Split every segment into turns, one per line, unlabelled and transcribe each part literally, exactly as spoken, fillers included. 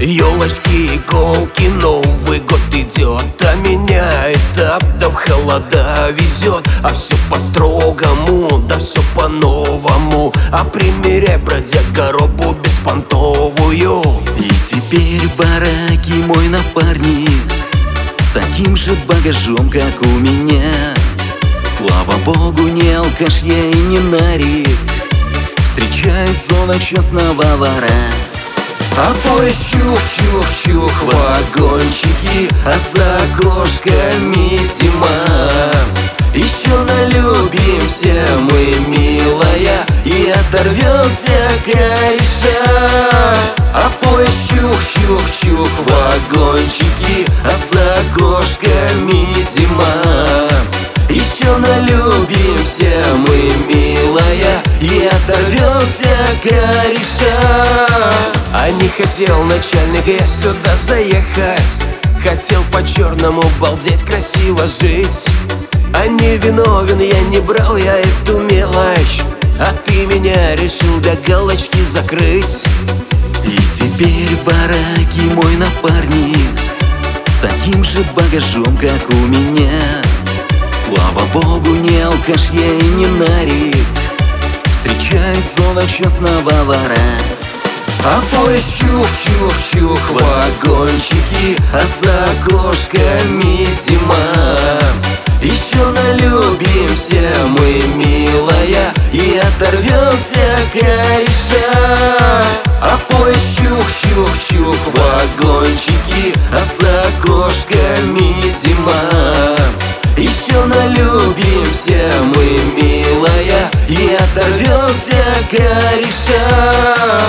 Ёлочки, иголки, Новый год идет, а меня этап да в холода везет. А все по-строгому, да все по-новому. А примеряй, бродяга, робу беспонтовую.
И теперь в бараке мой напарник с таким же багажом, как у меня. Слава богу, не алкаш я и не нарик. Встречай зона честного вора.
А поезд чух-чух-чух, вагончики, а за окошками зима. Еще налюбимся мы, милая, и оторвемся кореша. А поезд чух-чух-чух, вагончики, а за окошками зима. Еще налюбимся мы, милая, и оторвемся кореша. А не хотел начальник я сюда заехать, хотел по-черному балдеть, красиво жить. А не виновен я, не брал я эту мелочь, а ты меня решил до галочки закрыть.
И теперь в бараке мой напарник с таким же багажом, как у меня. Слава богу, не алкаш я и не нарик. Встречай зона честного вора.
А поезд чух-чух-чух, вагончики, а за окошками зима. Еще налюбимся мы, милая, и оторвемся кореша. А поезд чух-чух-чух, вагончики, а за окошками зима. Еще налюбимся мы, милая, и оторвемся кореша.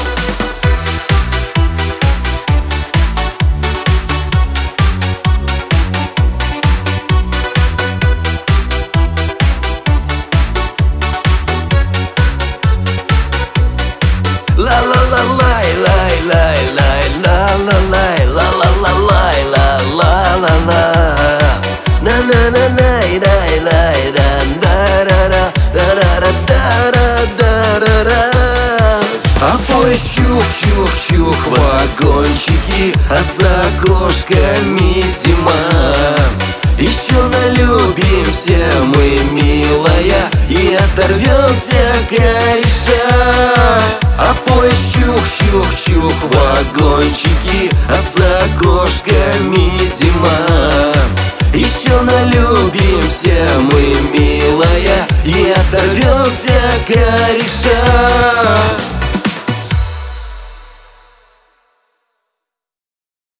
La la la la la la la la la la la la la la la la la. Na na na na na na na da da da da da da da da da. А поезд чух-чух-чух, вагончики, а за окошками зима. Еще налюбимся мы, милая, и оторвемся кореша. А поезд чух-чух-чух, вагончики, а за окошками зима. Еще налюбимся мы, милая, и оторвемся кореша.